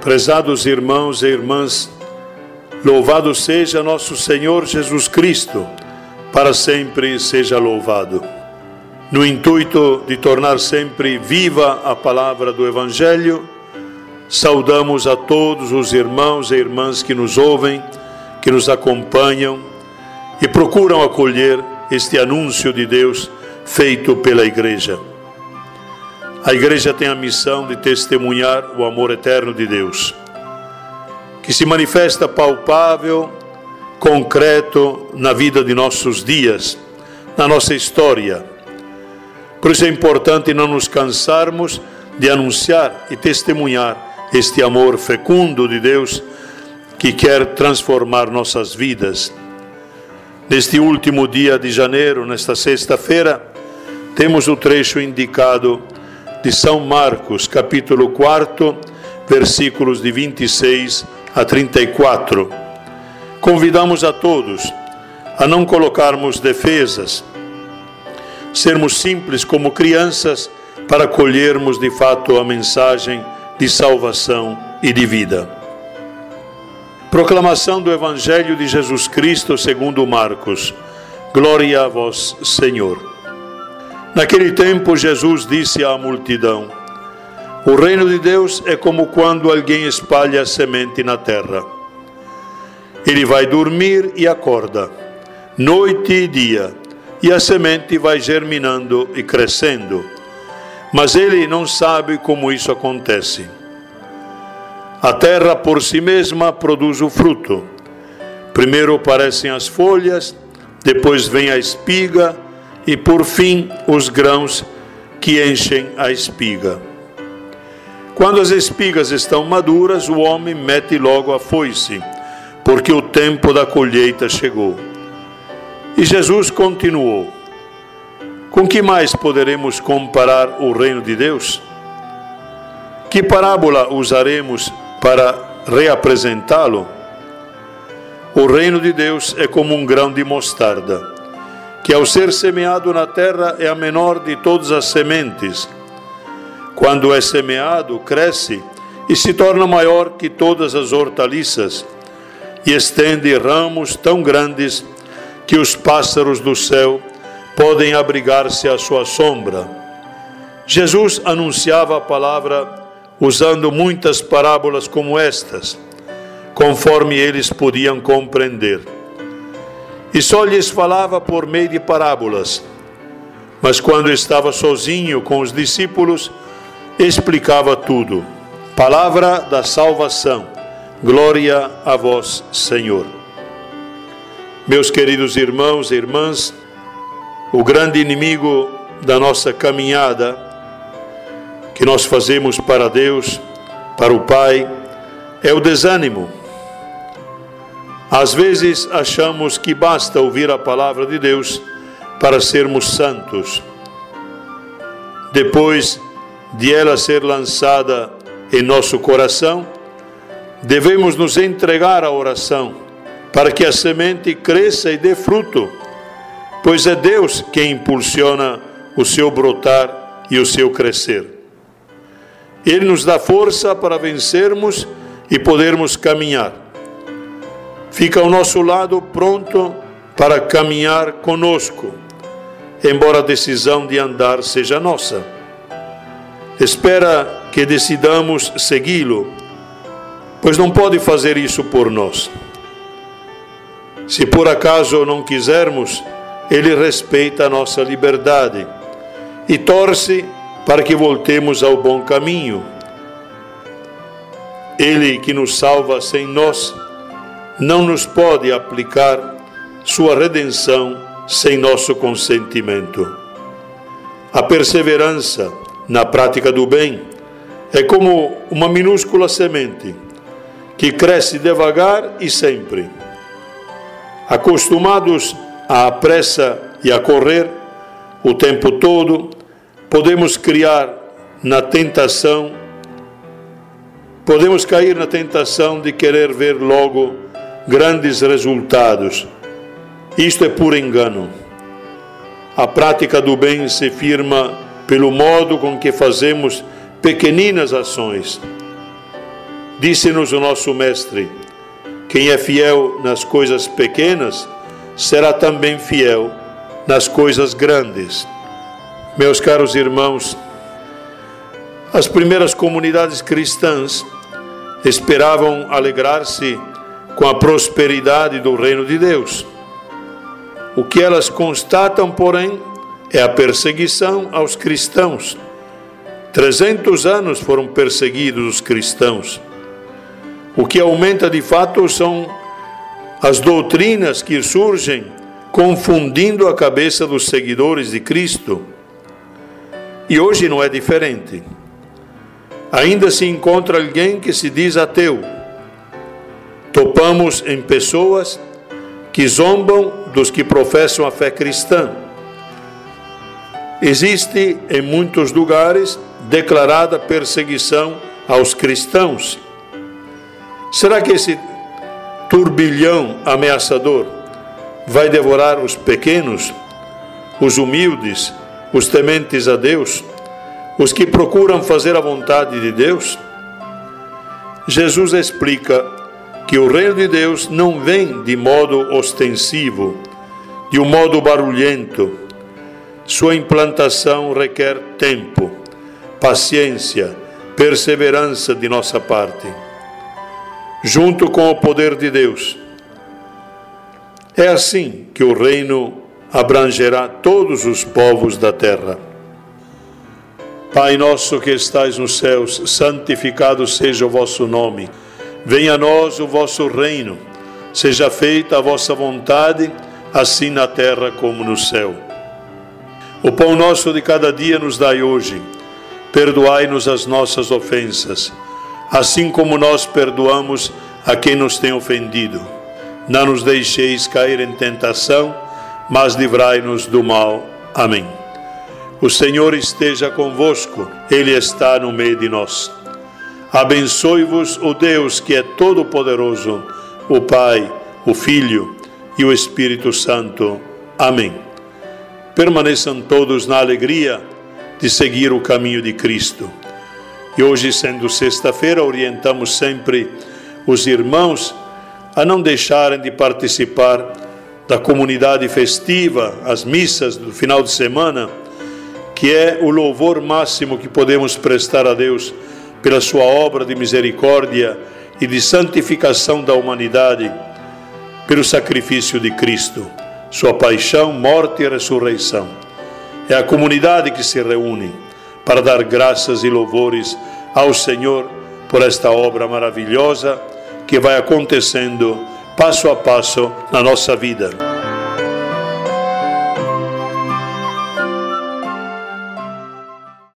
Prezados irmãos e irmãs, louvado seja nosso Senhor Jesus Cristo, para sempre seja louvado. No intuito de tornar sempre viva a palavra do Evangelho, saudamos a todos os irmãos e irmãs que nos ouvem, que nos acompanham e procuram acolher este anúncio de Deus feito pela Igreja. A Igreja tem a missão de testemunhar o amor eterno de Deus, que se manifesta palpável, concreto na vida de nossos dias, na nossa história. Por isso é importante não nos cansarmos de anunciar e testemunhar este amor fecundo de Deus que quer transformar nossas vidas. Neste último dia de janeiro, nesta sexta-feira, temos o trecho indicado de São Marcos, capítulo 4, versículos de 26 a 34. Convidamos a todos a não colocarmos defesas, sermos simples como crianças para colhermos de fato a mensagem de salvação e de vida. Proclamação do Evangelho de Jesus Cristo segundo Marcos. Glória a vós, Senhor. Naquele tempo, Jesus disse à multidão: o reino de Deus é como quando alguém espalha a semente na terra. Ele vai dormir e acorda, noite e dia, e a semente vai germinando e crescendo. Mas ele não sabe como isso acontece. A terra por si mesma produz o fruto. Primeiro aparecem as folhas, depois vem a espiga e por fim os grãos que enchem a espiga. Quando as espigas estão maduras, o homem mete logo a foice, porque o tempo da colheita chegou. E Jesus continuou: com que mais poderemos comparar o reino de Deus? Que parábola usaremos para reapresentá-lo? O reino de Deus é como um grão de mostarda, que ao ser semeado na terra é a menor de todas as sementes. Quando é semeado, cresce e se torna maior que todas as hortaliças, e estende ramos tão grandes que os pássaros do céu podem abrigar-se à sua sombra. Jesus anunciava a palavra usando muitas parábolas como estas, conforme eles podiam compreender. E só lhes falava por meio de parábolas. Mas quando estava sozinho com os discípulos, explicava tudo. Palavra da salvação. Glória a vós, Senhor. Meus queridos irmãos e irmãs, o grande inimigo da nossa caminhada que nós fazemos para Deus, para o Pai, é o desânimo. Às vezes achamos que basta ouvir a palavra de Deus para sermos santos. Depois de ela ser lançada em nosso coração, devemos nos entregar à oração para que a semente cresça e dê fruto, pois é Deus quem impulsiona o seu brotar e o seu crescer. Ele nos dá força para vencermos e podermos caminhar. Fica ao nosso lado pronto para caminhar conosco, embora a decisão de andar seja nossa. Espera que decidamos segui-lo, pois não pode fazer isso por nós. Se por acaso não quisermos, ele respeita a nossa liberdade e torce para que voltemos ao bom caminho. Ele que nos salva sem nós, não nos pode aplicar sua redenção sem nosso consentimento. A perseverança na prática do bem é como uma minúscula semente que cresce devagar e sempre. Acostumados à pressa e a correr o tempo todo, podemos cair na tentação de querer ver logo grandes resultados. Isto é puro engano. A prática do bem se firma pelo modo com que fazemos pequeninas ações. Disse-nos o nosso Mestre: quem é fiel nas coisas pequenas, será também fiel nas coisas grandes. Meus caros irmãos, as primeiras comunidades cristãs esperavam alegrar-se com a prosperidade do reino de Deus. O que elas constatam, porém, é a perseguição aos cristãos. 300 anos foram perseguidos os cristãos. O que aumenta de fato são as doutrinas que surgem, confundindo a cabeça dos seguidores de Cristo. E hoje não é diferente. Ainda se encontra alguém que se diz ateu. Topamos em pessoas que zombam dos que professam a fé cristã. Existe em muitos lugares declarada perseguição aos cristãos. Será que esse turbilhão ameaçador vai devorar os pequenos, os humildes, os tementes a Deus, os que procuram fazer a vontade de Deus? Jesus explica que o reino de Deus não vem de modo ostensivo, de um modo barulhento. Sua implantação requer tempo, paciência, perseverança de nossa parte, junto com o poder de Deus. É assim que o reino abrangerá todos os povos da terra. Pai nosso que estais nos céus, santificado seja o vosso nome. Venha a nós o vosso reino. Seja feita a vossa vontade, assim na terra como no céu. O pão nosso de cada dia nos dai hoje. Perdoai-nos as nossas ofensas, assim como nós perdoamos a quem nos tem ofendido. Não nos deixeis cair em tentação, mas livrai-nos do mal. Amém. O Senhor esteja convosco, Ele está no meio de nós. Abençoe-vos o Deus que é todo-poderoso, o Pai, o Filho e o Espírito Santo. Amém. Permaneçam todos na alegria de seguir o caminho de Cristo. E hoje, sendo sexta-feira, orientamos sempre os irmãos a não deixarem de participar da comunidade festiva, as missas do final de semana, que é o louvor máximo que podemos prestar a Deus pela sua obra de misericórdia e de santificação da humanidade, pelo sacrifício de Cristo, sua paixão, morte e ressurreição. É a comunidade que se reúne para dar graças e louvores ao Senhor por esta obra maravilhosa que vai acontecendo passo a passo na nossa vida.